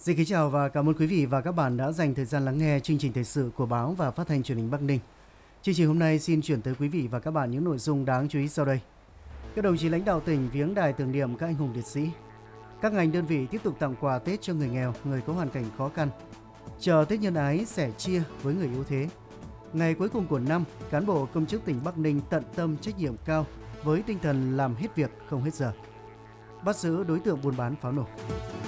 Xin kính chào và cảm ơn quý vị và các bạn đã dành thời gian lắng nghe chương trình thời sự của báo và phát thanh truyền hình Bắc Ninh. Chương trình hôm nay xin chuyển tới quý vị và các bạn những nội dung đáng chú ý sau đây. Các đồng chí lãnh đạo tỉnh viếng đài tưởng niệm các anh hùng liệt sĩ. Các ngành đơn vị tiếp tục tặng quà Tết cho người nghèo, người có hoàn cảnh khó khăn. Chờ Tết nhân ái sẻ chia với người yếu thế. Ngày cuối cùng của năm, cán bộ công chức tỉnh Bắc Ninh tận tâm trách nhiệm cao với tinh thần làm hết việc không hết giờ. Bắt giữ đối tượng buôn bán pháo nổ.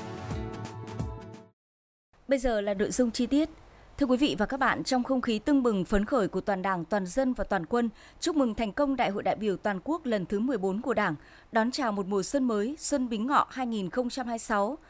Bây giờ là nội dung chi tiết. Thưa quý vị và các bạn, trong không khí tưng bừng phấn khởi của toàn Đảng, toàn dân và toàn quân, chúc mừng thành công Đại hội đại biểu toàn quốc lần thứ 14 của Đảng, đón chào một mùa xuân mới, Xuân Bính Ngọ 2026.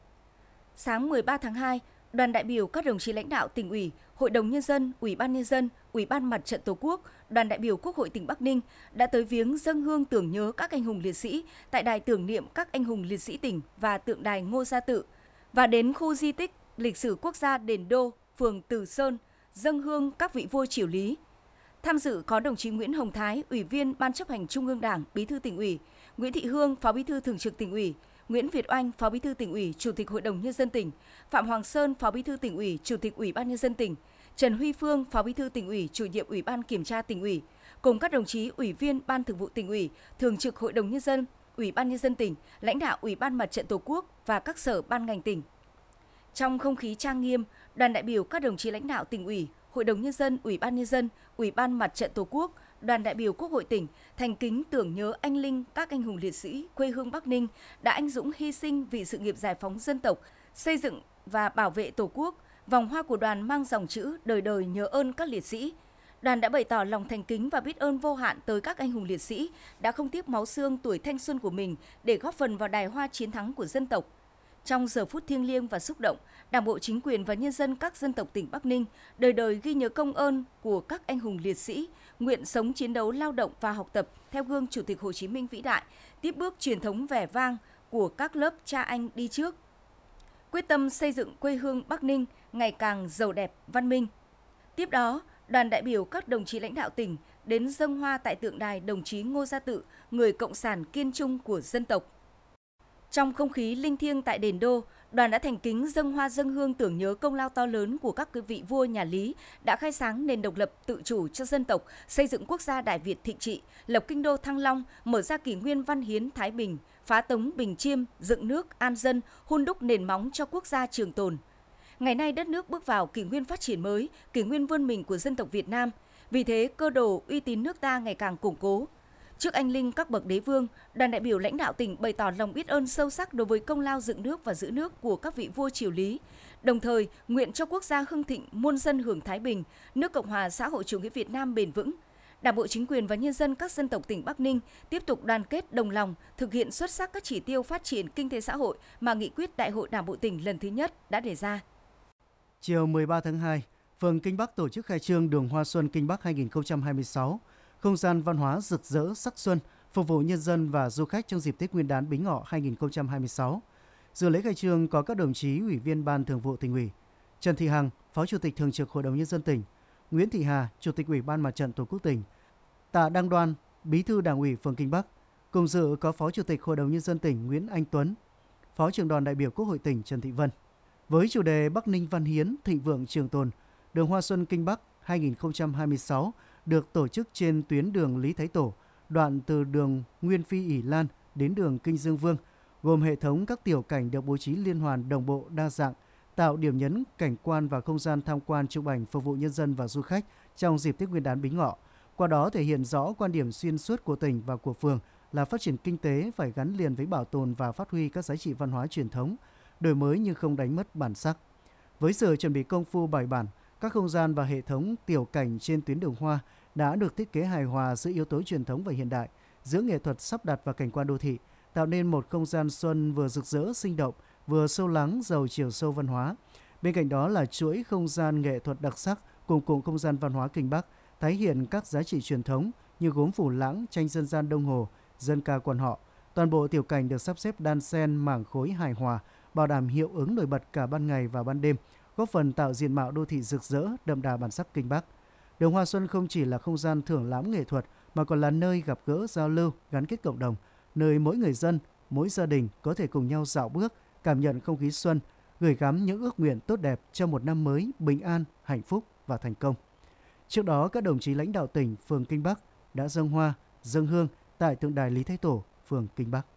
Sáng 13 tháng 2, đoàn đại biểu các đồng chí lãnh đạo tỉnh ủy, Hội đồng Nhân dân, Ủy ban Nhân dân, Ủy ban Mặt trận Tổ quốc, đoàn đại biểu Quốc hội tỉnh Bắc Ninh đã tới viếng dâng hương tưởng nhớ các anh hùng liệt sĩ tại đài tưởng niệm các anh hùng liệt sĩ tỉnh và tượng đài Ngô Gia Tự và đến khu di tích lịch sử quốc gia Đền Đô, phường Từ Sơn, dâng hương các vị vua triều Lý. Tham dự có đồng chí Nguyễn Hồng Thái, Ủy viên Ban chấp hành Trung ương Đảng, Bí thư Tỉnh ủy, Nguyễn Thị Hương, Phó Bí thư Thường trực Tỉnh ủy, Nguyễn Việt Oanh, Phó Bí thư Tỉnh ủy, Chủ tịch Hội đồng Nhân dân tỉnh, Phạm Hoàng Sơn, Phó Bí thư Tỉnh ủy, Chủ tịch Ủy ban Nhân dân tỉnh, Trần Huy Phương, Phó Bí thư Tỉnh ủy, Chủ nhiệm Ủy ban Kiểm tra Tỉnh ủy, cùng các đồng chí Ủy viên Ban Thường vụ Tỉnh ủy, Thường trực Hội đồng Nhân dân, Ủy ban Nhân dân tỉnh, lãnh đạo Ủy ban Mặt trận Tổ quốc và các sở ban ngành tỉnh. Trong không khí trang nghiêm, đoàn đại biểu các đồng chí lãnh đạo Tỉnh ủy, Hội đồng Nhân dân, Ủy ban Nhân dân, Ủy ban Mặt trận Tổ quốc, đoàn đại biểu Quốc hội tỉnh thành kính tưởng nhớ anh linh các anh hùng liệt sĩ quê hương Bắc Ninh đã anh dũng hy sinh vì sự nghiệp giải phóng dân tộc, xây dựng và bảo vệ Tổ quốc. Vòng hoa của đoàn mang dòng chữ đời đời nhớ ơn các liệt sĩ. Đoàn đã bày tỏ lòng thành kính và biết ơn vô hạn tới các anh hùng liệt sĩ đã không tiếc máu xương tuổi thanh xuân của mình để góp phần vào đài hoa chiến thắng của dân tộc. Trong giờ phút thiêng liêng và xúc động, Đảng bộ, chính quyền và nhân dân các dân tộc tỉnh Bắc Ninh đời đời ghi nhớ công ơn của các anh hùng liệt sĩ, nguyện sống chiến đấu lao động và học tập theo gương Chủ tịch Hồ Chí Minh vĩ đại, tiếp bước truyền thống vẻ vang của các lớp cha anh đi trước. Quyết tâm xây dựng quê hương Bắc Ninh ngày càng giàu đẹp, văn minh. Tiếp đó, đoàn đại biểu các đồng chí lãnh đạo tỉnh đến dâng hoa tại tượng đài đồng chí Ngô Gia Tự, người cộng sản kiên trung của dân tộc. Trong không khí linh thiêng tại Đền Đô, đoàn đã thành kính dâng hoa dâng hương tưởng nhớ công lao to lớn của các vị vua nhà Lý đã khai sáng nền độc lập tự chủ cho dân tộc, xây dựng quốc gia Đại Việt thịnh trị, lập kinh đô Thăng Long, mở ra kỷ nguyên văn hiến Thái Bình, phá tống Bình Chiêm, dựng nước an dân, hun đúc nền móng cho quốc gia trường tồn. Ngày nay đất nước bước vào kỷ nguyên phát triển mới, kỷ nguyên vươn mình của dân tộc Việt Nam. Vì thế, cơ đồ uy tín nước ta ngày càng củng cố. Trước anh linh các bậc đế vương, đoàn đại biểu lãnh đạo tỉnh bày tỏ lòng biết ơn sâu sắc đối với công lao dựng nước và giữ nước của các vị vua triều Lý. Đồng thời, nguyện cho quốc gia hưng thịnh, muôn dân hưởng thái bình, nước Cộng hòa xã hội chủ nghĩa Việt Nam bền vững. Đảng bộ, chính quyền và nhân dân các dân tộc tỉnh Bắc Ninh tiếp tục đoàn kết đồng lòng, thực hiện xuất sắc các chỉ tiêu phát triển kinh tế xã hội mà nghị quyết Đại hội Đảng bộ tỉnh lần thứ nhất đã đề ra. Chiều 13 tháng 2, phường Kinh Bắc tổ chức khai trương đường Hoa Xuân Kinh Bắc 2026, không gian văn hóa rực rỡ sắc xuân, phục vụ nhân dân và du khách trong dịp Tết Nguyên đán Bính Ngọ 2026. Dự lễ khai trương có các đồng chí Ủy viên Ban Thường vụ Tỉnh ủy, Trần Thị Hằng, Phó Chủ tịch Thường trực Hội đồng Nhân dân tỉnh, Nguyễn Thị Hà, Chủ tịch Ủy ban Mặt trận Tổ quốc tỉnh, Tạ Đăng Đoan, Bí thư Đảng ủy phường Kinh Bắc. Cùng dự có Phó Chủ tịch Hội đồng Nhân dân tỉnh Nguyễn Anh Tuấn, Phó trưởng đoàn đại biểu Quốc hội tỉnh Trần Thị Vân. Với chủ đề Bắc Ninh văn hiến, thịnh vượng trường tồn, đường Hoa Xuân Kinh Bắc 2026 được tổ chức trên tuyến đường Lý Thái Tổ, đoạn từ đường Nguyên Phi ỷ Lan đến đường Kinh Dương Vương, gồm hệ thống các tiểu cảnh được bố trí liên hoàn đồng bộ đa dạng, tạo điểm nhấn cảnh quan và không gian tham quan chụp ảnh phục vụ nhân dân và du khách trong dịp Tết Nguyên đán Bính Ngọ. Qua đó thể hiện rõ quan điểm xuyên suốt của tỉnh và của phường là phát triển kinh tế phải gắn liền với bảo tồn và phát huy các giá trị văn hóa truyền thống, đổi mới nhưng không đánh mất bản sắc. Với sự chuẩn bị công phu bài bản, các không gian và hệ thống tiểu cảnh trên tuyến đường hoa đã được thiết kế hài hòa giữa yếu tố truyền thống và hiện đại, giữa nghệ thuật sắp đặt và cảnh quan đô thị, tạo nên một không gian xuân vừa rực rỡ sinh động, vừa sâu lắng giàu chiều sâu văn hóa. Bên cạnh đó là chuỗi không gian nghệ thuật đặc sắc cùng cụm không gian văn hóa Kinh Bắc, tái hiện các giá trị truyền thống như gốm Phủ Lãng, tranh dân gian Đông Hồ, dân ca quan họ. Toàn bộ tiểu cảnh được sắp xếp đan xen mảng khối hài hòa, bảo đảm hiệu ứng nổi bật cả ban ngày và ban đêm, góp phần tạo diện mạo đô thị rực rỡ, đậm đà bản sắc Kinh Bắc. Đường Hoa Xuân không chỉ là không gian thưởng lãm nghệ thuật mà còn là nơi gặp gỡ, giao lưu, gắn kết cộng đồng, nơi mỗi người dân, mỗi gia đình có thể cùng nhau dạo bước, cảm nhận không khí xuân, gửi gắm những ước nguyện tốt đẹp cho một năm mới bình an, hạnh phúc và thành công. Trước đó, các đồng chí lãnh đạo tỉnh, phường Kinh Bắc đã dâng hoa, dâng hương tại tượng đài Lý Thái Tổ, phường Kinh Bắc.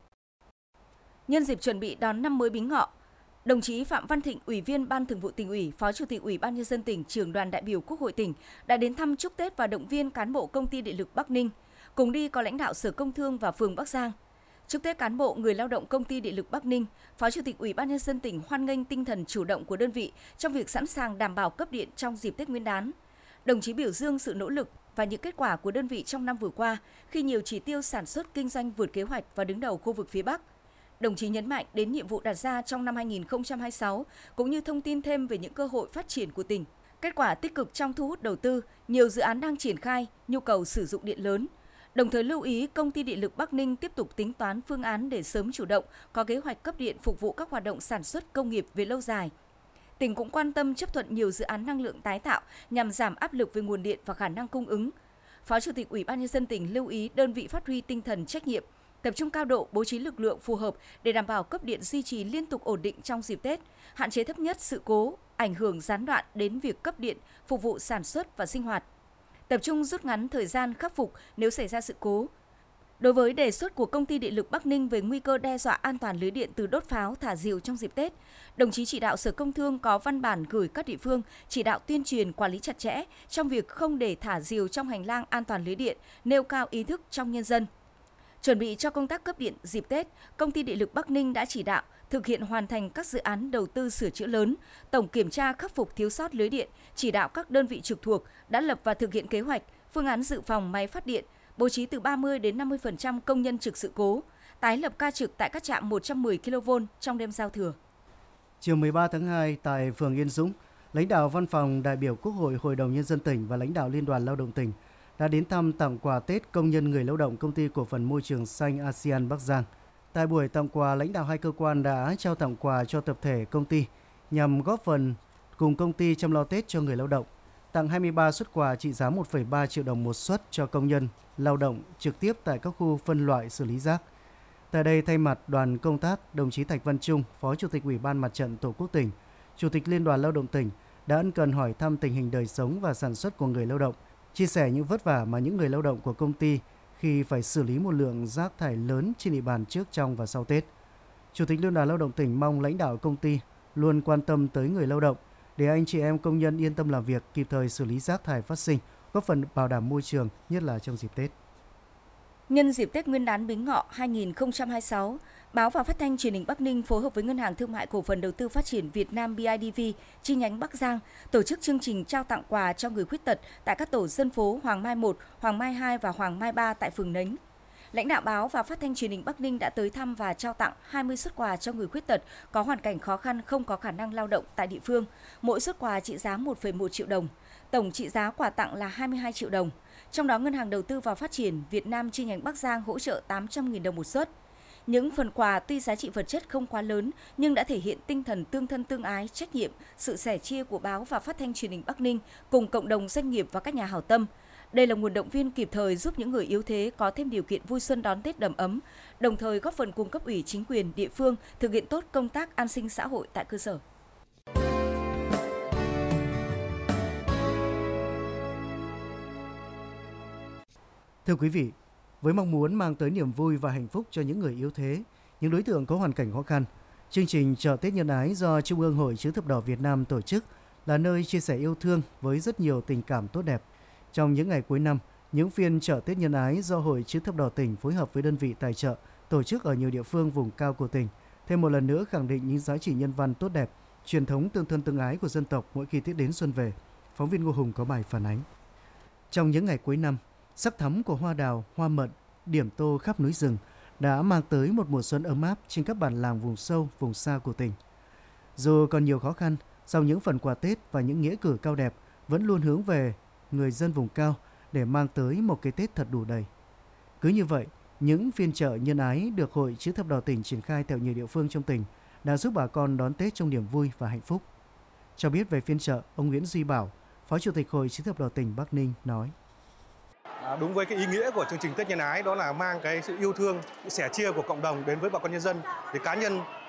Nhân dịp chuẩn bị đón năm mới Bính Ngọ, đồng chí Phạm Văn Thịnh, Ủy viên Ban Thường vụ Tỉnh ủy, Phó Chủ tịch Ủy ban Nhân dân tỉnh, Trưởng đoàn đại biểu Quốc hội tỉnh đã đến thăm chúc Tết và động viên cán bộ Công ty Điện lực Bắc Ninh. Cùng đi có lãnh đạo Sở Công Thương và phường Bắc Giang. Chúc Tết cán bộ, người lao động Công ty Điện lực Bắc Ninh, Phó Chủ tịch Ủy ban Nhân dân tỉnh hoan nghênh tinh thần chủ động của đơn vị trong việc sẵn sàng đảm bảo cấp điện trong dịp Tết Nguyên đán. Đồng chí biểu dương sự nỗ lực và những kết quả của đơn vị trong năm vừa qua khi nhiều chỉ tiêu sản xuất kinh doanh vượt kế hoạch và đứng đầu khu vực phía Bắc. Đồng chí nhấn mạnh đến nhiệm vụ đặt ra trong năm 2026 cũng như thông tin thêm về những cơ hội phát triển của tỉnh. Kết quả tích cực trong thu hút đầu tư, nhiều dự án đang triển khai, nhu cầu sử dụng điện lớn. Đồng thời lưu ý Công ty Điện lực Bắc Ninh tiếp tục tính toán phương án để sớm chủ động, có kế hoạch cấp điện phục vụ các hoạt động sản xuất công nghiệp về lâu dài. Tỉnh cũng quan tâm chấp thuận nhiều dự án năng lượng tái tạo nhằm giảm áp lực về nguồn điện và khả năng cung ứng. Phó Chủ tịch Ủy ban Nhân dân tỉnh lưu ý đơn vị phát huy tinh thần trách nhiệm, tập trung cao độ bố trí lực lượng phù hợp để đảm bảo cấp điện duy trì liên tục ổn định trong dịp Tết, hạn chế thấp nhất sự cố, ảnh hưởng gián đoạn đến việc cấp điện phục vụ sản xuất và sinh hoạt. Tập trung rút ngắn thời gian khắc phục nếu xảy ra sự cố. Đối với đề xuất của Công ty Điện lực Bắc Ninh về nguy cơ đe dọa an toàn lưới điện từ đốt pháo, thả diều trong dịp Tết, đồng chí chỉ đạo Sở Công Thương có văn bản gửi các địa phương chỉ đạo tuyên truyền quản lý chặt chẽ trong việc không để thả diều trong hành lang an toàn lưới điện, nêu cao ý thức trong nhân dân. Chuẩn bị cho công tác cấp điện dịp Tết, Công ty Điện lực Bắc Ninh đã chỉ đạo thực hiện hoàn thành các dự án đầu tư sửa chữa lớn, tổng kiểm tra khắc phục thiếu sót lưới điện, chỉ đạo các đơn vị trực thuộc đã lập và thực hiện kế hoạch, phương án dự phòng máy phát điện, bố trí từ 30 đến 50% công nhân trực sự cố, tái lập ca trực tại các trạm 110 kV trong đêm giao thừa. Chiều 13 tháng 2 tại phường Yên Dũng, lãnh đạo Văn phòng đại biểu Quốc hội, Hội đồng Nhân dân tỉnh và lãnh đạo Liên đoàn Lao động tỉnh đã đến thăm tặng quà Tết công nhân người lao động Công ty Cổ phần Môi trường Xanh ASEAN Bắc Giang. Tại buổi tặng quà, lãnh đạo hai cơ quan đã trao tặng quà cho tập thể công ty nhằm góp phần cùng công ty chăm lo Tết cho người lao động, tặng 23 suất quà trị giá 1,3 triệu đồng một suất cho công nhân lao động trực tiếp tại các khu phân loại xử lý rác. Tại đây, thay mặt đoàn công tác, đồng chí Thạch Văn Trung, Phó Chủ tịch Ủy ban Mặt trận Tổ quốc tỉnh, Chủ tịch Liên đoàn Lao động tỉnh đã ân cần hỏi thăm tình hình đời sống và sản xuất của người lao động, chia sẻ những vất vả mà những người lao động của công ty khi phải xử lý một lượng rác thải lớn trên địa bàn trước, trong và sau Tết. Chủ tịch Liên đoàn Lao động tỉnh mong lãnh đạo công ty luôn quan tâm tới người lao động để anh chị em công nhân yên tâm làm việc, kịp thời xử lý rác thải phát sinh, góp phần bảo đảm môi trường, nhất là trong dịp Tết. Nhân dịp Tết Nguyên đán Bính Ngọ 2026, Báo và Phát thanh Truyền hình Bắc Ninh phối hợp với Ngân hàng Thương mại Cổ phần Đầu tư Phát triển Việt Nam BIDV chi nhánh Bắc Giang tổ chức chương trình trao tặng quà cho người khuyết tật tại các tổ dân phố Hoàng Mai 1, Hoàng Mai 2 và Hoàng Mai 3 tại phường Nấnh. Lãnh đạo Báo và Phát thanh Truyền hình Bắc Ninh đã tới thăm và trao tặng 20 suất quà cho người khuyết tật có hoàn cảnh khó khăn không có khả năng lao động tại địa phương, mỗi suất quà trị giá 1,1 triệu đồng. Tổng trị giá quà tặng là 22 triệu đồng. Trong đó, Ngân hàng Đầu tư và Phát triển Việt Nam chi nhánh Bắc Giang hỗ trợ 800.000 đồng một suất. Những phần quà tuy giá trị vật chất không quá lớn nhưng đã thể hiện tinh thần tương thân tương ái, trách nhiệm, sự sẻ chia của Báo và Phát thanh Truyền hình Bắc Ninh cùng cộng đồng doanh nghiệp và các nhà hảo tâm. Đây là nguồn động viên kịp thời giúp những người yếu thế có thêm điều kiện vui xuân đón Tết đầm ấm, đồng thời góp phần cùng cấp ủy chính quyền địa phương thực hiện tốt công tác an sinh xã hội tại cơ sở. Thưa quý vị, với mong muốn mang tới niềm vui và hạnh phúc cho những người yếu thế, những đối tượng có hoàn cảnh khó khăn, chương trình Chợ Tết Nhân Ái do Trung ương Hội Chữ Thập Đỏ Việt Nam tổ chức là nơi chia sẻ yêu thương với rất nhiều tình cảm tốt đẹp. Trong những ngày cuối năm, những phiên Chợ Tết Nhân Ái do Hội Chữ Thập Đỏ tỉnh phối hợp với đơn vị tài trợ tổ chức ở nhiều địa phương vùng cao của tỉnh, thêm một lần nữa khẳng định những giá trị nhân văn tốt đẹp, truyền thống tương thân tương ái của dân tộc mỗi khi Tết đến xuân về. Phóng viên Ngô Hùng có bài phản ánh. Trong những ngày cuối năm, sắc thắm của hoa đào, hoa mận, điểm tô khắp núi rừng đã mang tới một mùa xuân ấm áp trên các bản làng vùng sâu, vùng xa của tỉnh. Dù còn nhiều khó khăn, song những phần quà Tết và những nghĩa cử cao đẹp vẫn luôn hướng về người dân vùng cao để mang tới một cái Tết thật đủ đầy. Cứ như vậy, những phiên chợ nhân ái được Hội Chữ Thập Đỏ tỉnh triển khai tại nhiều địa phương trong tỉnh đã giúp bà con đón Tết trong niềm vui và hạnh phúc. Cho biết về phiên chợ, ông Nguyễn Duy Bảo, Phó Chủ tịch Hội Chữ Thập Đỏ tỉnh Bắc Ninh nói: Đúng với cái ý nghĩa của chương trình Tết Nhân Ái, đó là mang cái sự yêu thương, sự sẻ chia của cộng đồng đến với bà con nhân dân. Thì cá nhân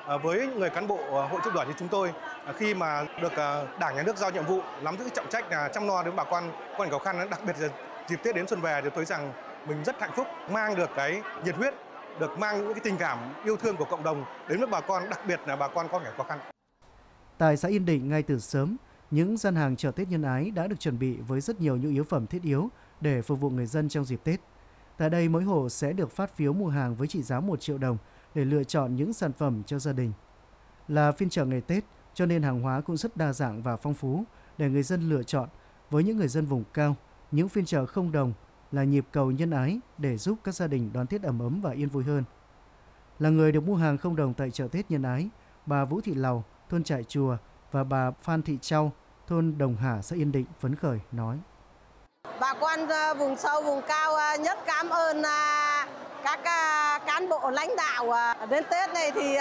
với những người cán bộ hội chữ thập đỏ như chúng tôi, khi mà được Đảng, Nhà nước giao nhiệm vụ nắm giữ trọng trách là chăm lo đến bà con có hoàn cảnh khó khăn, đặc biệt là dịp Tết đến xuân về, thì tôi rằng mình rất hạnh phúc, mang được cái nhiệt huyết, được mang những cái tình cảm yêu thương của cộng đồng đến với bà con, đặc biệt là bà con có hoàn cảnh khó khăn. Tại xã Yên Định, ngay từ sớm, những gian hàng chợ Tết nhân ái đã được chuẩn bị với rất nhiều nhu yếu phẩm thiết yếu để phục vụ người dân trong dịp Tết. Tại đây, mỗi hộ sẽ được phát phiếu mua hàng với trị giá 1 triệu đồng để lựa chọn những sản phẩm cho gia đình. Là phiên chợ ngày Tết, cho nên hàng hóa cũng rất đa dạng và phong phú để người dân lựa chọn. Với những người dân vùng cao, những phiên chợ không đồng là nhịp cầu nhân ái để giúp các gia đình đón Tết ấm ấm và yên vui hơn. Là người được mua hàng không đồng tại chợ Tết nhân ái, bà Vũ Thị Lầu, thôn Trại Chùa và bà Phan Thị Châu, thôn Đồng Hà, xã Yên Định phấn khởi nói: Bà con vùng sâu, vùng cao nhất cảm ơn các cán bộ lãnh đạo. Đến Tết này thì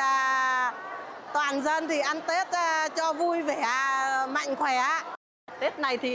toàn dân thì ăn Tết cho vui vẻ, mạnh khỏe. Tết này thì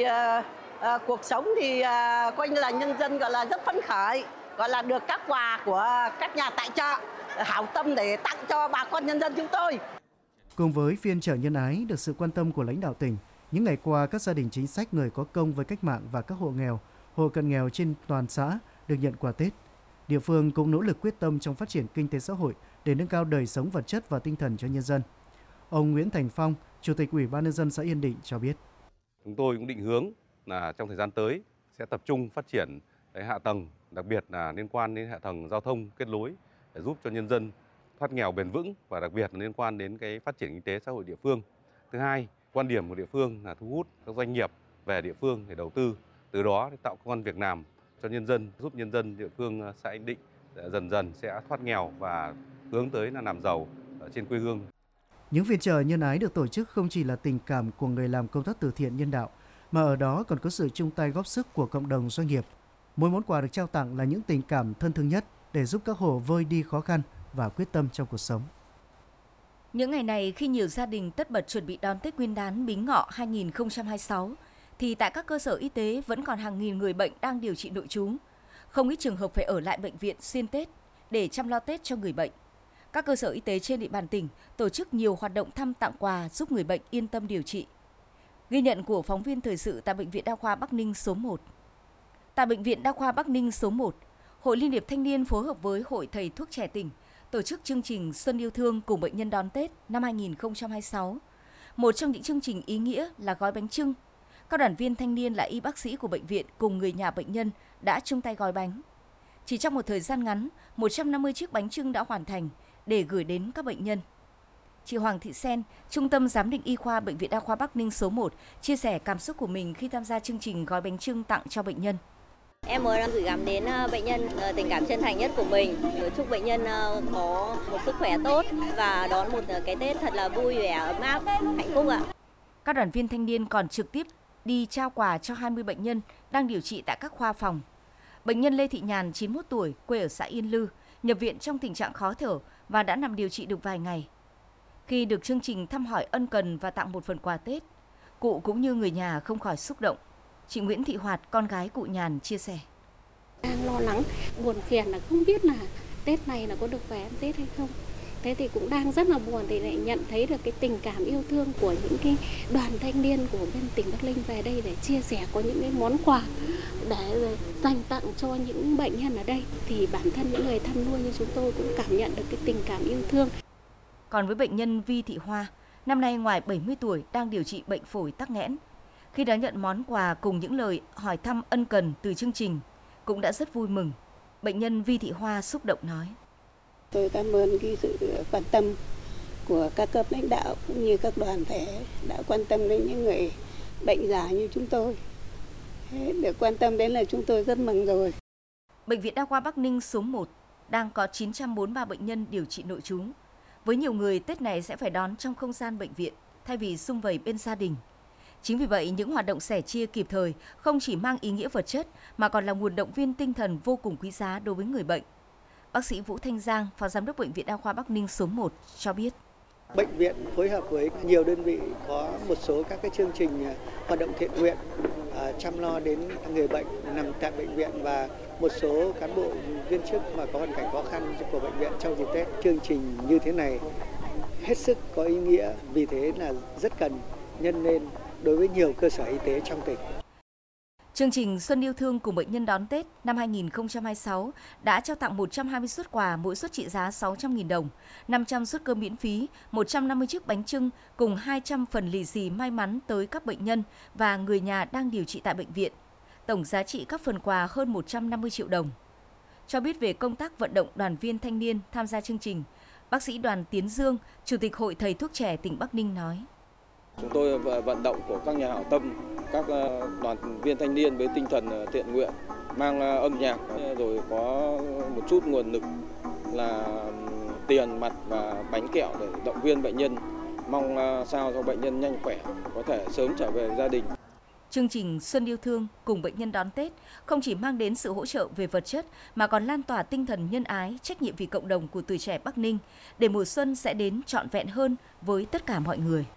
cuộc sống thì coi như là nhân dân gọi là rất phấn khởi, gọi là được các quà của các nhà tài trợ hảo tâm để tặng cho bà con nhân dân chúng tôi. Cùng với phiên chợ nhân ái được sự quan tâm của lãnh đạo tỉnh, những ngày qua các gia đình chính sách, người có công với cách mạng và các hộ nghèo, hộ cận nghèo trên toàn xã được nhận quà Tết. Địa phương cũng nỗ lực quyết tâm trong phát triển kinh tế xã hội để nâng cao đời sống vật chất và tinh thần cho nhân dân. Ông Nguyễn Thành Phong, Chủ tịch Ủy ban nhân dân xã Yên Định cho biết: Chúng tôi cũng định hướng là trong thời gian tới sẽ tập trung phát triển hạ tầng, đặc biệt là liên quan đến hạ tầng giao thông kết nối để giúp cho nhân dân thoát nghèo bền vững, và đặc biệt là liên quan đến cái phát triển kinh tế xã hội địa phương. Thứ hai, quan điểm của địa phương là thu hút các doanh nghiệp về địa phương để đầu tư, từ đó để tạo công ăn việc làm cho nhân dân, giúp nhân dân địa phương xã Yên Định dần dần sẽ thoát nghèo và hướng tới là làm giàu ở trên quê hương. Những phiên chợ nhân ái được tổ chức không chỉ là tình cảm của người làm công tác từ thiện nhân đạo, mà ở đó còn có sự chung tay góp sức của cộng đồng doanh nghiệp. Mỗi món quà được trao tặng là những tình cảm thân thương nhất để giúp các hộ vơi đi khó khăn và quyết tâm trong cuộc sống. Những ngày này, khi nhiều gia đình tất bật chuẩn bị đón Tết Nguyên đán Bính Ngọ 2026, thì tại các cơ sở y tế vẫn còn hàng nghìn người bệnh đang điều trị nội trú. Không ít trường hợp phải ở lại bệnh viện xuyên Tết để chăm lo Tết cho người bệnh. Các cơ sở y tế trên địa bàn tỉnh tổ chức nhiều hoạt động thăm tặng quà giúp người bệnh yên tâm điều trị. Ghi nhận của phóng viên thời sự tại Bệnh viện Đa khoa Bắc Ninh số 1. Tại Bệnh viện Đa khoa Bắc Ninh số 1, Hội Liên hiệp Thanh niên phối hợp với Hội Thầy thuốc trẻ tỉnh tổ chức chương trình Xuân yêu thương cùng bệnh nhân đón Tết năm 2026. Một trong những chương trình ý nghĩa là gói bánh chưng. Các đoàn viên thanh niên là y bác sĩ của bệnh viện cùng người nhà bệnh nhân đã chung tay gói bánh. Chỉ trong một thời gian ngắn, 150 chiếc bánh chưng đã hoàn thành để gửi đến các bệnh nhân. Chị Hoàng Thị Sen, Trung tâm Giám định Y khoa Bệnh viện Đa khoa Bắc Ninh số 1, chia sẻ cảm xúc của mình khi tham gia chương trình gói bánh chưng tặng cho bệnh nhân. Em muốn gửi gắm đến bệnh nhân tình cảm chân thành nhất của mình, chúc bệnh nhân có một sức khỏe tốt và đón một cái Tết thật là vui vẻ, ấm áp, hạnh phúc ạ. Các đoàn viên thanh niên còn trực tiếp đi trao quà cho 20 bệnh nhân đang điều trị tại các khoa phòng. Bệnh nhân Lê Thị Nhàn, 91 tuổi, quê ở xã Yên Lư, nhập viện trong tình trạng khó thở và đã nằm điều trị được vài ngày. Khi được chương trình thăm hỏi ân cần và tặng một phần quà Tết, cụ cũng như người nhà không khỏi xúc động. Chị Nguyễn Thị Hoạt, con gái cụ Nhàn chia sẻ: Đang lo lắng, buồn phiền là không biết là Tết này là có được về ăn Tết hay không. Thế thì cũng đang rất là buồn thì lại nhận thấy được cái tình cảm yêu thương của những cái đoàn thanh niên của bên tỉnh Bắc Ninh về đây để chia sẻ có những cái món quà để dành tặng cho những bệnh nhân ở đây. Thì bản thân những người thăm nuôi như chúng tôi cũng cảm nhận được cái tình cảm yêu thương. Còn với bệnh nhân Vi Thị Hoa, năm nay ngoài 70 tuổi đang điều trị bệnh phổi tắc nghẽn. Khi đã nhận món quà cùng những lời hỏi thăm ân cần từ chương trình, cũng đã rất vui mừng. Bệnh nhân Vi Thị Hoa xúc động nói: Tôi cảm ơn cái sự quan tâm của các cấp lãnh đạo cũng như các đoàn thể đã quan tâm đến những người bệnh già như chúng tôi. Được quan tâm đến là chúng tôi rất mừng rồi. Bệnh viện Đa khoa Bắc Ninh số 1 đang có 943 bệnh nhân điều trị nội trú. Với nhiều người, Tết này sẽ phải đón trong không gian bệnh viện thay vì sum vầy bên gia đình. Chính vì vậy, những hoạt động sẻ chia kịp thời không chỉ mang ý nghĩa vật chất mà còn là nguồn động viên tinh thần vô cùng quý giá đối với người bệnh. Bác sĩ Vũ Thanh Giang, Phó Giám đốc Bệnh viện Đa khoa Bắc Ninh số 1 cho biết: Bệnh viện phối hợp với nhiều đơn vị có một số các cái chương trình hoạt động thiện nguyện chăm lo đến người bệnh nằm tại bệnh viện và một số cán bộ viên chức mà có hoàn cảnh khó khăn của bệnh viện trong dịp Tết. Chương trình như thế này hết sức có ý nghĩa, vì thế là rất cần nhân lên đối với nhiều cơ sở y tế trong tỉnh. Chương trình Xuân yêu thương cùng bệnh nhân đón Tết năm 2026 đã trao tặng 120 suất quà, mỗi suất trị giá 600.000 đồng, 500 suất cơm miễn phí, 150 chiếc bánh chưng cùng 200 phần lì xì may mắn tới các bệnh nhân và người nhà đang điều trị tại bệnh viện. Tổng giá trị các phần quà hơn 150 triệu đồng. Cho biết về công tác vận động đoàn viên thanh niên tham gia chương trình, bác sĩ Đoàn Tiến Dương, Chủ tịch Hội Thầy thuốc trẻ tỉnh Bắc Ninh nói: Chúng tôi vận động của các nhà hảo tâm, các đoàn viên thanh niên với tinh thần thiện nguyện, mang âm nhạc rồi có một chút nguồn lực là tiền mặt và bánh kẹo để động viên bệnh nhân, mong sao cho bệnh nhân nhanh khỏe, có thể sớm trở về gia đình. Chương trình Xuân yêu thương cùng bệnh nhân đón Tết không chỉ mang đến sự hỗ trợ về vật chất mà còn lan tỏa tinh thần nhân ái, trách nhiệm vì cộng đồng của tuổi trẻ Bắc Ninh để mùa xuân sẽ đến trọn vẹn hơn với tất cả mọi người.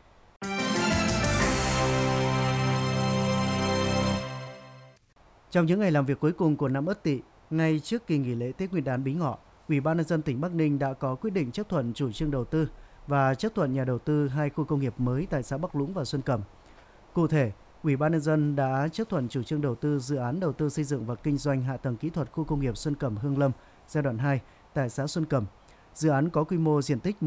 Trong những ngày làm việc cuối cùng của năm Ất Tỵ, ngay trước kỳ nghỉ lễ Tết Nguyên đán Bính Ngọ, Ủy ban nhân dân tỉnh Bắc Ninh đã có quyết định chấp thuận chủ trương đầu tư và chấp thuận nhà đầu tư 2 khu công nghiệp mới tại xã Bắc Lũng và Xuân Cẩm. Cụ thể, Ủy ban nhân dân đã chấp thuận chủ trương đầu tư dự án đầu tư xây dựng và kinh doanh hạ tầng kỹ thuật khu công nghiệp Xuân Cẩm Hương Lâm giai đoạn 2 tại xã Xuân Cẩm. Dự án có quy mô diện tích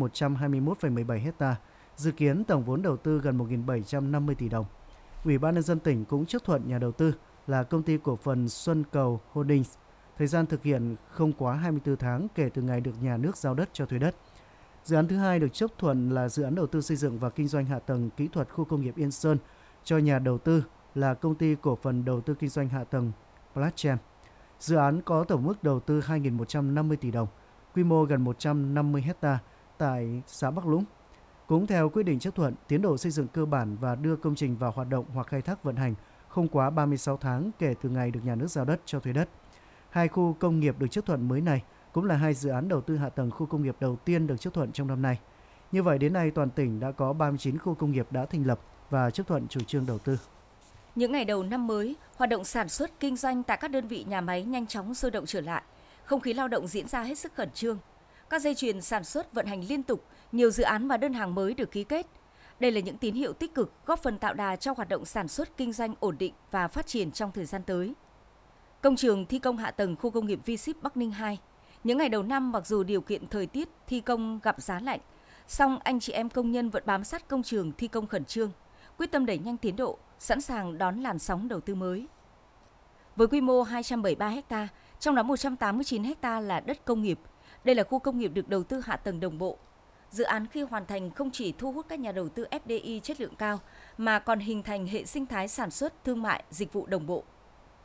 121,17 ha, dự kiến tổng vốn đầu tư gần 1.750 tỷ đồng. Ủy ban nhân dân tỉnh cũng chấp thuận nhà đầu tư là công ty cổ phần Xuân Cầu Holdings, thời gian thực hiện không quá 24 tháng kể từ ngày được nhà nước giao đất cho thuê đất. Dự án thứ hai được chấp thuận là dự án đầu tư xây dựng và kinh doanh hạ tầng kỹ thuật khu công nghiệp Yên Sơn cho nhà đầu tư là công ty cổ phần đầu tư kinh doanh hạ tầng Platchem. Dự án có tổng mức đầu tư 2.150 tỷ đồng, quy mô gần 150 ha tại xã Bắc Lũng. Cũng theo quyết định chấp thuận, tiến độ xây dựng cơ bản và đưa công trình vào hoạt động hoặc khai thác vận hành không quá 36 tháng kể từ ngày được nhà nước giao đất cho thuê đất. 2 khu công nghiệp được chấp thuận mới này cũng là 2 dự án đầu tư hạ tầng khu công nghiệp đầu tiên được chấp thuận trong năm nay. Như vậy đến nay toàn tỉnh đã có 39 khu công nghiệp đã thành lập và chấp thuận chủ trương đầu tư. Những ngày đầu năm mới, hoạt động sản xuất kinh doanh tại các đơn vị nhà máy nhanh chóng sôi động trở lại. Không khí lao động diễn ra hết sức khẩn trương. Các dây chuyền sản xuất vận hành liên tục, nhiều dự án và đơn hàng mới được ký kết. Đây là những tín hiệu tích cực góp phần tạo đà cho hoạt động sản xuất kinh doanh ổn định và phát triển trong thời gian tới. Công trường thi công hạ tầng khu công nghiệp V-Ship Bắc Ninh 2. Những ngày đầu năm mặc dù điều kiện thời tiết thi công gặp giá lạnh, song anh chị em công nhân vẫn bám sát công trường thi công khẩn trương, quyết tâm đẩy nhanh tiến độ, sẵn sàng đón làn sóng đầu tư mới. Với quy mô 273 ha, trong đó 189 ha là đất công nghiệp. Đây là khu công nghiệp được đầu tư hạ tầng đồng bộ. Dự án khi hoàn thành không chỉ thu hút các nhà đầu tư FDI chất lượng cao, mà còn hình thành hệ sinh thái sản xuất, thương mại, dịch vụ đồng bộ.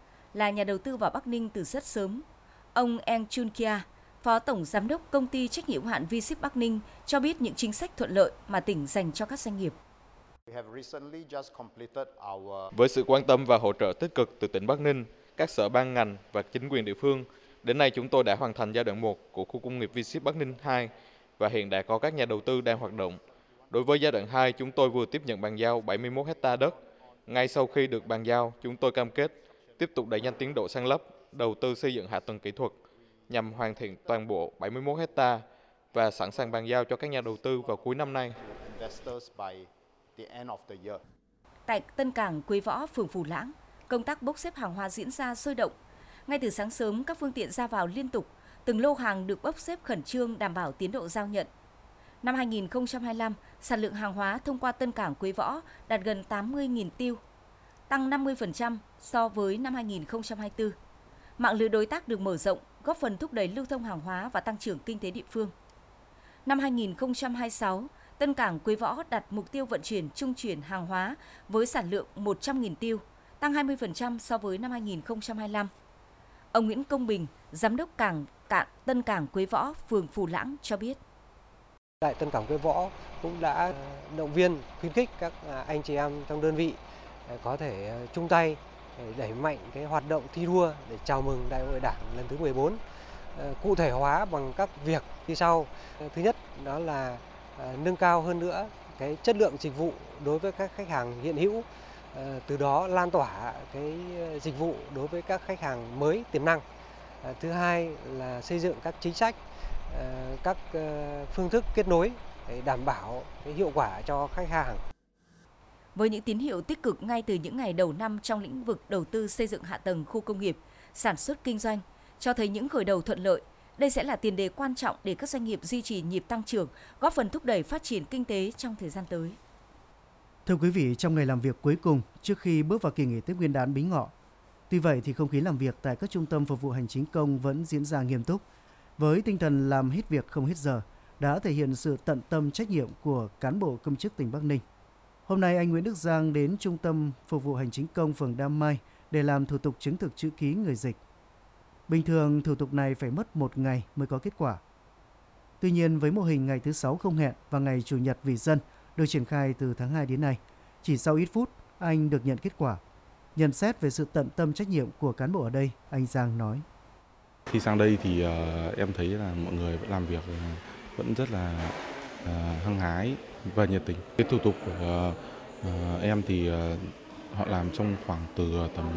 Là nhà đầu tư vào Bắc Ninh từ rất sớm, ông Eng Chun Kia, Phó Tổng Giám đốc Công ty Trách nhiệm hữu hạn V-Ship Bắc Ninh cho biết những chính sách thuận lợi mà tỉnh dành cho các doanh nghiệp. Với sự quan tâm và hỗ trợ tích cực từ tỉnh Bắc Ninh, các sở ban ngành và chính quyền địa phương, đến nay chúng tôi đã hoàn thành giai đoạn 1 của khu công nghiệp V-Ship Bắc Ninh 2 và hiện đã có các nhà đầu tư đang hoạt động. Đối với giai đoạn 2, chúng tôi vừa tiếp nhận bàn giao 71 ha đất. Ngay sau khi được bàn giao, chúng tôi cam kết tiếp tục đẩy nhanh tiến độ san lấp, đầu tư xây dựng hạ tầng kỹ thuật nhằm hoàn thiện toàn bộ 71 ha và sẵn sàng bàn giao cho các nhà đầu tư vào cuối năm nay. Tại Tân Cảng Quế Võ, phường Phù Lãng, công tác bốc xếp hàng hóa diễn ra sôi động. Ngay từ sáng sớm, các phương tiện ra vào liên tục, từng lô hàng được bốc xếp khẩn trương đảm bảo tiến độ giao nhận. Năm 2025, sản lượng hàng hóa thông qua Tân Cảng Quế Võ đạt gần 80.000 tiêu, tăng 50% so với năm 2024. Mạng lưới đối tác được mở rộng, góp phần thúc đẩy lưu thông hàng hóa và tăng trưởng kinh tế địa phương. Năm 2026, Tân Cảng Quế Võ đặt mục tiêu vận chuyển trung chuyển hàng hóa với sản lượng 100.000 tiêu, tăng 20% so với năm 2025. Ông Nguyễn Công Bình, Giám đốc Cảng Cạn Tân Cảng Quế Võ, phường Phù Lãng cho biết. Tại Tân Cảng Quế Võ cũng đã động viên, khuyến khích các anh chị em trong đơn vị có thể chung tay để đẩy mạnh cái hoạt động thi đua để chào mừng Đại hội Đảng lần thứ 14. Cụ thể hóa bằng các việc như sau. Thứ nhất đó là nâng cao hơn nữa cái chất lượng dịch vụ đối với các khách hàng hiện hữu, từ đó lan tỏa cái dịch vụ đối với các khách hàng mới tiềm năng. Thứ hai là xây dựng các chính sách, các phương thức kết nối để đảm bảo cái hiệu quả cho khách hàng. Với những tín hiệu tích cực ngay từ những ngày đầu năm trong lĩnh vực đầu tư xây dựng hạ tầng khu công nghiệp, sản xuất kinh doanh, cho thấy những khởi đầu thuận lợi, đây sẽ là tiền đề quan trọng để các doanh nghiệp duy trì nhịp tăng trưởng, góp phần thúc đẩy phát triển kinh tế trong thời gian tới. Thưa quý vị, trong ngày làm việc cuối cùng trước khi bước vào kỳ nghỉ Tết Nguyên đán Bính Ngọ, tuy vậy thì không khí làm việc tại các trung tâm phục vụ hành chính công vẫn diễn ra nghiêm túc, với tinh thần làm hết việc không hết giờ, đã thể hiện sự tận tâm trách nhiệm của cán bộ công chức tỉnh Bắc Ninh. Hôm nay, anh Nguyễn Đức Giang đến Trung tâm Phục vụ Hành chính công phường Đam Mai để làm thủ tục chứng thực chữ ký người dịch. Bình thường, thủ tục này phải mất 1 ngày mới có kết quả. Tuy nhiên, với mô hình ngày thứ 6 không hẹn và ngày Chủ nhật vì dân được triển khai từ tháng 2 đến nay, chỉ sau ít phút, anh được nhận kết quả. Nhận xét về sự tận tâm trách nhiệm của cán bộ ở đây, anh Giang nói. Khi sang đây thì em thấy là mọi người vẫn làm việc vẫn rất là hăng hái và nhiệt tình. Cái thủ tục của em thì họ làm trong khoảng từ tầm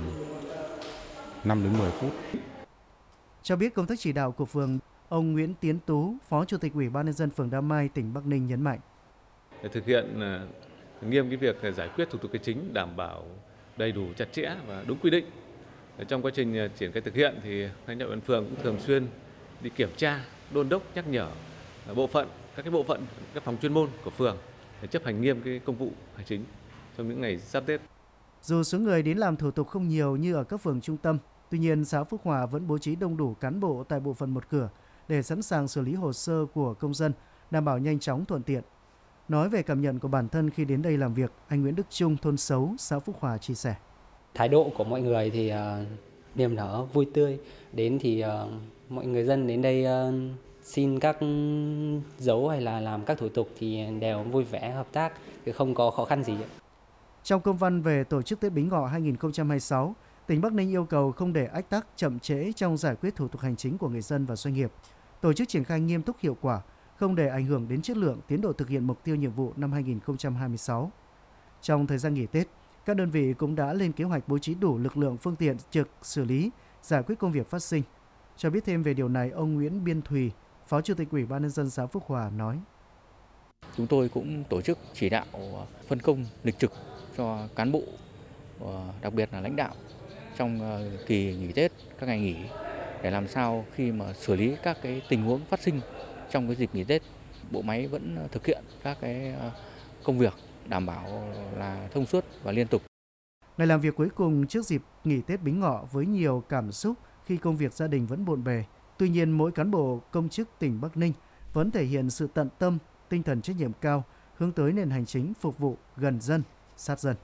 5 đến 10 phút. Cho biết công tác chỉ đạo của phường, ông Nguyễn Tiến Tú, Phó Chủ tịch Ủy ban nhân dân phường Đam Mai, tỉnh Bắc Ninh nhấn mạnh. Để thực hiện nghiêm cái việc giải quyết thủ tục hành chính đảm bảo đầy đủ, chặt chẽ và đúng quy định. Trong quá trình triển khai thực hiện thì lãnh đạo ủy phường cũng thường xuyên đi kiểm tra, đôn đốc, nhắc nhở các bộ phận, các phòng chuyên môn của phường để chấp hành nghiêm cái công vụ hành chính trong những ngày giáp Tết. Dù số người đến làm thủ tục không nhiều như ở các phường trung tâm, tuy nhiên xã Phước Hòa vẫn bố trí đông đủ cán bộ tại bộ phận một cửa để sẵn sàng xử lý hồ sơ của công dân, đảm bảo nhanh chóng thuận tiện. Nói về cảm nhận của bản thân khi đến đây làm việc, anh Nguyễn Đức Trung, thôn Sấu, xã Phước Hòa chia sẻ. Thái độ của mọi người thì niềm nở, vui tươi. Đến thì mọi người dân đến đây xin các dấu hay là làm các thủ tục thì đều vui vẻ, hợp tác, thì không có khó khăn gì. Trong công văn về tổ chức Tết Bính Ngọ 2026, tỉnh Bắc Ninh yêu cầu không để ách tắc, chậm trễ trong giải quyết thủ tục hành chính của người dân và doanh nghiệp, tổ chức triển khai nghiêm túc hiệu quả, không để ảnh hưởng đến chất lượng, tiến độ thực hiện mục tiêu nhiệm vụ năm 2026. Trong thời gian nghỉ Tết, các đơn vị cũng đã lên kế hoạch bố trí đủ lực lượng phương tiện trực xử lý, giải quyết công việc phát sinh. Cho biết thêm về điều này, ông Nguyễn Biên Thùy, Phó Chủ tịch Ủy ban nhân dân xã Phước Hòa nói. Chúng tôi cũng tổ chức chỉ đạo phân công lịch trực cho cán bộ, đặc biệt là lãnh đạo trong kỳ nghỉ Tết, các ngày nghỉ, để làm sao khi mà xử lý các cái tình huống phát sinh trong cái dịp nghỉ Tết, bộ máy vẫn thực hiện các cái công việc đảm bảo là thông suốt và liên tục. Ngày làm việc cuối cùng trước dịp nghỉ Tết Bính Ngọ với nhiều cảm xúc khi công việc gia đình vẫn bộn bề. Tuy nhiên, mỗi cán bộ công chức tỉnh Bắc Ninh vẫn thể hiện sự tận tâm, tinh thần trách nhiệm cao, hướng tới nền hành chính phục vụ gần dân, sát dân.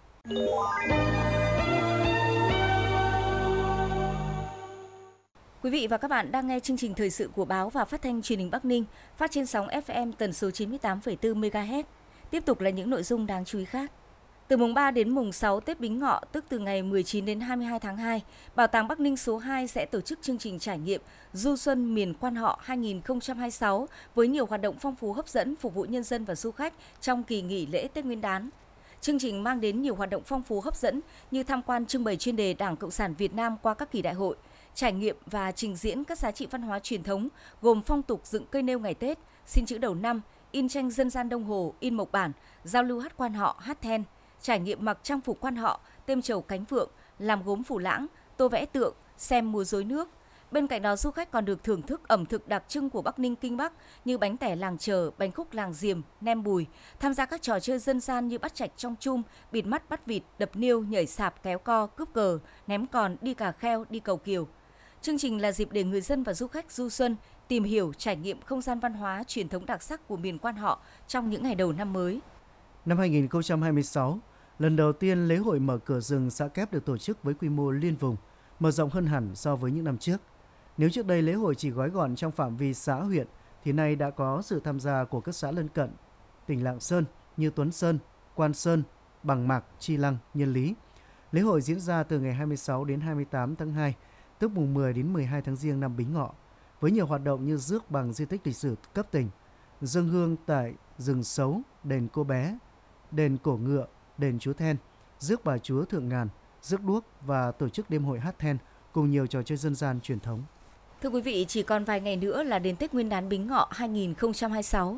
Quý vị và các bạn đang nghe chương trình thời sự của Báo và Phát thanh Truyền hình Bắc Ninh, phát trên sóng FM tần số 98,4 MHz. Tiếp tục là những nội dung đáng chú ý khác. Từ mùng 3 đến mùng 6 Tết Bính Ngọ, tức từ ngày 19 đến 22 tháng 2, Bảo tàng Bắc Ninh số 2 sẽ tổ chức chương trình trải nghiệm Du xuân miền Quan Họ 2026 với nhiều hoạt động phong phú hấp dẫn phục vụ nhân dân và du khách trong kỳ nghỉ lễ Tết Nguyên đán. Chương trình mang đến nhiều hoạt động phong phú hấp dẫn như tham quan trưng bày chuyên đề Đảng Cộng sản Việt Nam qua các kỳ đại hội, trải nghiệm và trình diễn các giá trị văn hóa truyền thống gồm phong tục dựng cây nêu ngày Tết, xin chữ đầu năm, in tranh dân gian Đông Hồ, in mộc bản, giao lưu hát quan họ, hát then, trải nghiệm mặc trang phục quan họ, têm trầu cánh phượng, làm gốm phủ lãng, tô vẽ tượng, xem múa rối nước. Bên cạnh đó, du khách còn được thưởng thức ẩm thực đặc trưng của Bắc Ninh Kinh Bắc như bánh tẻ làng Chờ, bánh khúc làng Diềm, nem bùi, tham gia các trò chơi dân gian như bắt trạch trong chum, bịt mắt bắt vịt, đập niêu, nhảy sạp, kéo co, cướp cờ, ném còn, đi cà kheo, đi cầu kiều. Chương trình là dịp để người dân và du khách du xuân tìm hiểu, trải nghiệm không gian văn hóa truyền thống đặc sắc của miền Quan Họ trong những ngày đầu năm mới. Năm 2026, lần đầu tiên lễ hội mở cửa rừng xã Kép được tổ chức với quy mô liên vùng, mở rộng hơn hẳn so với những năm trước. Nếu trước đây lễ hội chỉ gói gọn trong phạm vi xã huyện, thì nay đã có sự tham gia của các xã lân cận, tỉnh Lạng Sơn như Tuấn Sơn, Quan Sơn, Bằng Mạc, Chi Lăng, Nhân Lý. Lễ hội diễn ra từ ngày 26 đến 28 tháng 2, tức mùng 10 đến 12 tháng Giêng năm Bính Ngọ, với nhiều hoạt động như rước bằng di tích lịch sử cấp tỉnh, dâng hương tại rừng Sấu, đền Cô Bé, đền Cổ Ngựa, đền Chúa Then, rước bà Chúa Thượng Ngàn, rước đuốc và tổ chức đêm hội hát then cùng nhiều trò chơi dân gian truyền thống. Thưa quý vị, chỉ còn vài ngày nữa là đến Tết Nguyên đán Bính Ngọ 2026.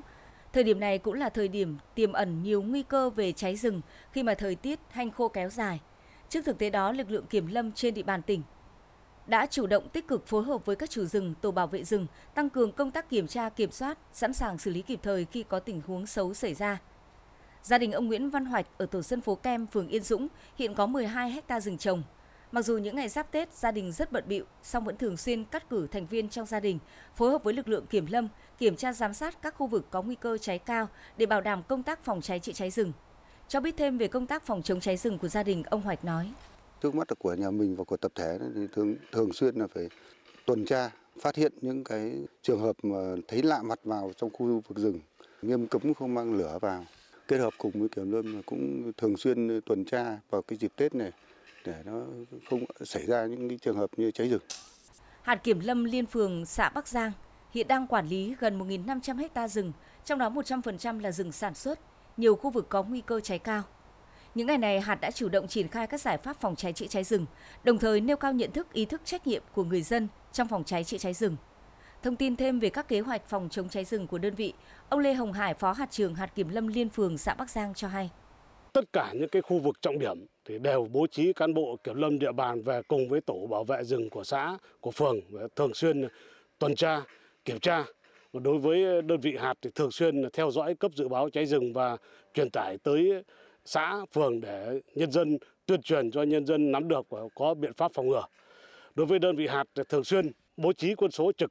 Thời điểm này cũng là thời điểm tiềm ẩn nhiều nguy cơ về cháy rừng khi mà thời tiết hanh khô kéo dài. Trước thực tế đó, lực lượng kiểm lâm trên địa bàn tỉnh đã chủ động tích cực phối hợp với các chủ rừng, tổ bảo vệ rừng, tăng cường công tác kiểm tra, kiểm soát, sẵn sàng xử lý kịp thời khi có tình huống xấu xảy ra. Gia đình ông Nguyễn Văn Hoạch ở tổ dân phố Kem, phường Yên Dũng hiện có 12 ha rừng trồng. Mặc dù những ngày giáp Tết gia đình rất bận bịu, song vẫn thường xuyên cắt cử thành viên trong gia đình phối hợp với lực lượng kiểm lâm, kiểm tra giám sát các khu vực có nguy cơ cháy cao để bảo đảm công tác phòng cháy chữa cháy rừng. Cho biết thêm về công tác phòng chống cháy rừng của gia đình, ông Hoạch nói: Trước mắt là của nhà mình và của tập thể thì thường xuyên là phải tuần tra, phát hiện những cái trường hợp mà thấy lạ mặt vào trong khu vực rừng, nghiêm cấm không mang lửa vào. Kết hợp cùng với kiểm lâm cũng thường xuyên tuần tra vào cái dịp Tết này để nó không xảy ra những cái trường hợp như cháy rừng. Hạt kiểm lâm liên phường xã Bắc Giang hiện đang quản lý gần 1.500 ha rừng, trong đó 100% là rừng sản xuất, nhiều khu vực có nguy cơ cháy cao. Những ngày này, hạt đã chủ động triển khai các giải pháp phòng cháy chữa cháy rừng, đồng thời nêu cao nhận thức, ý thức trách nhiệm của người dân trong phòng cháy chữa cháy rừng. Thông tin thêm về các kế hoạch phòng chống cháy rừng của đơn vị, ông Lê Hồng Hải, Phó hạt trưởng hạt kiểm lâm liên phường xã Bắc Giang cho hay: Tất cả những cái khu vực trọng điểm thì đều bố trí cán bộ kiểm lâm địa bàn về cùng với tổ bảo vệ rừng của xã, của phường thường xuyên tuần tra, kiểm tra. Đối với đơn vị hạt thì thường xuyên theo dõi cấp dự báo cháy rừng và truyền tải tới xã, phường để nhân dân tuyên truyền cho nhân dân nắm được và có biện pháp phòng ngừa. Đối với đơn vị hạt thì thường xuyên bố trí quân số trực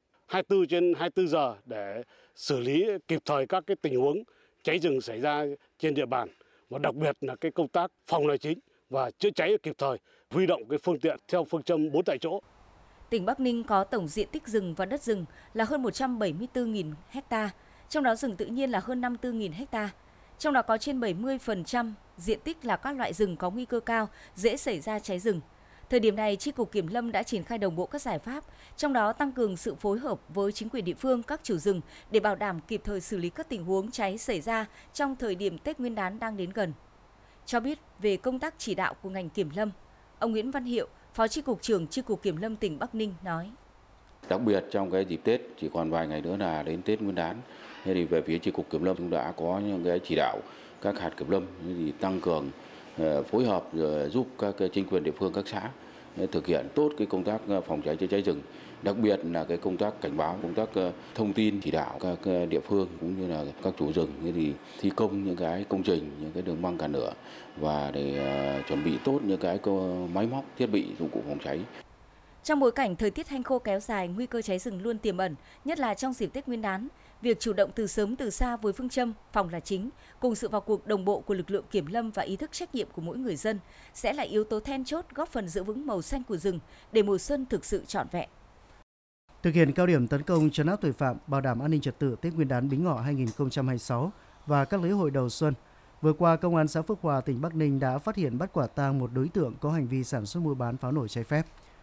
24/24 giờ để xử lý kịp thời các cái tình huống cháy rừng xảy ra trên địa bàn, và đặc biệt là cái công tác phòng là chính và chữa cháy kịp thời, huy động cái phương tiện theo phương châm 4 tại chỗ. Tỉnh Bắc Ninh có tổng diện tích rừng và đất rừng là hơn 174.000 ha, trong đó rừng tự nhiên là hơn 54.000 ha. Trong đó có trên 70% diện tích là các loại rừng có nguy cơ cao, dễ xảy ra cháy rừng. Thời điểm này, Chi cục Kiểm lâm đã triển khai đồng bộ các giải pháp, trong đó tăng cường sự phối hợp với chính quyền địa phương, các chủ rừng để bảo đảm kịp thời xử lý các tình huống cháy xảy ra trong thời điểm Tết Nguyên đán đang đến gần. Cho biết về công tác chỉ đạo của ngành Kiểm lâm, ông Nguyễn Văn Hiệu, Phó Chi cục trưởng Chi cục Kiểm lâm tỉnh Bắc Ninh nói: Đặc biệt trong cái dịp Tết chỉ còn vài ngày nữa là đến Tết Nguyên đán, thế thì về phía Chi cục Kiểm lâm cũng đã có những cái chỉ đạo các hạt kiểm lâm thì tăng cường phối hợp giúp các chính quyền địa phương, các xã thực hiện tốt cái công tác phòng cháy chữa cháy rừng, đặc biệt là cái công tác cảnh báo, công tác thông tin chỉ đạo các địa phương cũng như là các chủ rừng thì thi công những cái công trình, những cái đường băng cản lửa và để chuẩn bị tốt những cái máy móc, thiết bị, dụng cụ phòng cháy. Trong bối cảnh thời tiết hanh khô kéo dài, nguy cơ cháy rừng luôn tiềm ẩn, nhất là trong dịp Tết Nguyên đán. Việc chủ động từ sớm từ xa với phương châm phòng là chính, cùng sự vào cuộc đồng bộ của lực lượng kiểm lâm và ý thức trách nhiệm của mỗi người dân sẽ là yếu tố then chốt góp phần giữ vững màu xanh của rừng để mùa xuân thực sự trọn vẹn. Thực hiện cao điểm tấn công trấn áp tội phạm, bảo đảm an ninh trật tự Tết Nguyên đán Bính Ngọ 2026 và các lễ hội đầu xuân, vừa qua Công an xã Phước Hòa, tỉnh Bắc Ninh đã phát hiện bắt quả tang một đối tượng có hành vi sản xuất mua bán pháo nổ trái phép.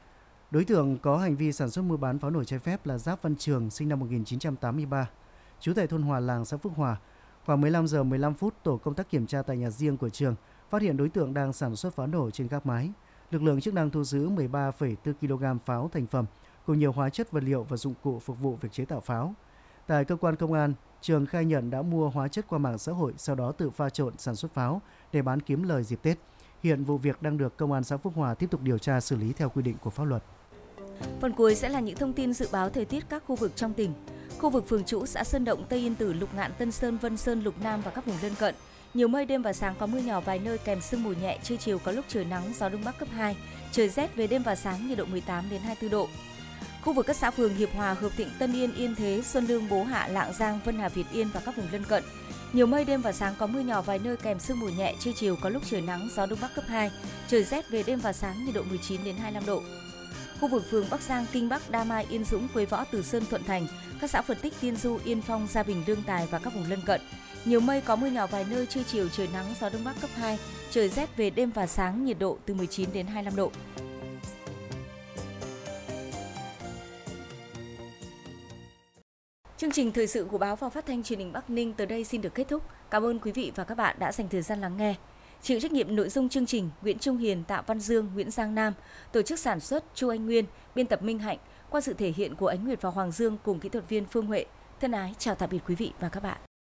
Đối tượng có hành vi sản xuất mua bán pháo nổ trái phép là Giáp Văn Trường, sinh năm 1983, trú tại thôn Hòa Làng, xã Phước Hòa. Khoảng 15 giờ 15 phút, tổ công tác kiểm tra tại nhà riêng của Trường phát hiện đối tượng đang sản xuất pháo nổ trên gác mái. Lực lượng chức năng thu giữ 13,4 kg pháo thành phẩm cùng nhiều hóa chất, vật liệu và dụng cụ phục vụ việc chế tạo pháo. Tại cơ quan công an, Trường khai nhận đã mua hóa chất qua mạng xã hội, sau đó tự pha trộn sản xuất pháo để bán kiếm lời dịp Tết. Hiện vụ việc đang được Công an xã Phước Hòa tiếp tục điều tra xử lý theo quy định của pháp luật. Phần cuối sẽ là những thông tin dự báo thời tiết các khu vực trong tỉnh. Khu vực Phường Trũ, xã Sơn Động, Tây Yên Tử, Lục Ngạn, Tân Sơn, Vân Sơn, Lục Nam và các vùng lân cận. Nhiều mây, đêm và sáng có mưa nhỏ vài nơi kèm sương mù nhẹ, trưa chiều có lúc trời nắng, gió đông bắc cấp 2, trời rét về đêm và sáng, nhiệt độ 18 đến 24 độ. Khu vực các xã phường Hiệp Hòa, Hợp Thịnh, Tân Yên, Yên Thế, Xuân Lương, Bố Hạ, Lạng Giang, Vân Hà, Việt Yên và các vùng lân cận. Nhiều mây, đêm và sáng có mưa nhỏ vài nơi kèm sương mù nhẹ, trưa chiều có lúc trời nắng, gió đông bắc cấp 2, trời rét về đêm và sáng, nhiệt độ 19 đến 25 độ. Khu vực phường Bắc Giang, Kinh Bắc, Đa Mai, Yên Dũng, Quế Võ, Từ Sơn, Thuận Thành, các xã Phật Tích, Tiên Du, Yên Phong, Gia Bình, Lương Tài và các vùng lân cận. Nhiều mây, có mưa nhỏ vài nơi, trưa chiều trời nắng, gió đông bắc cấp 2, trời rét về đêm và sáng, nhiệt độ từ 19 đến 25 độ. Chương trình thời sự của báo và phát thanh truyền hình Bắc Ninh tới đây xin được kết thúc. Cảm ơn quý vị và các bạn đã dành thời gian lắng nghe. Chịu trách nhiệm nội dung chương trình Nguyễn Trung Hiền, Tạ Văn Dương, Nguyễn Giang Nam, tổ chức sản xuất Chu Anh Nguyên, biên tập Minh Hạnh, qua sự thể hiện của Ánh Nguyệt và Hoàng Dương cùng kỹ thuật viên Phương Huệ. Thân ái chào tạm biệt quý vị và các bạn.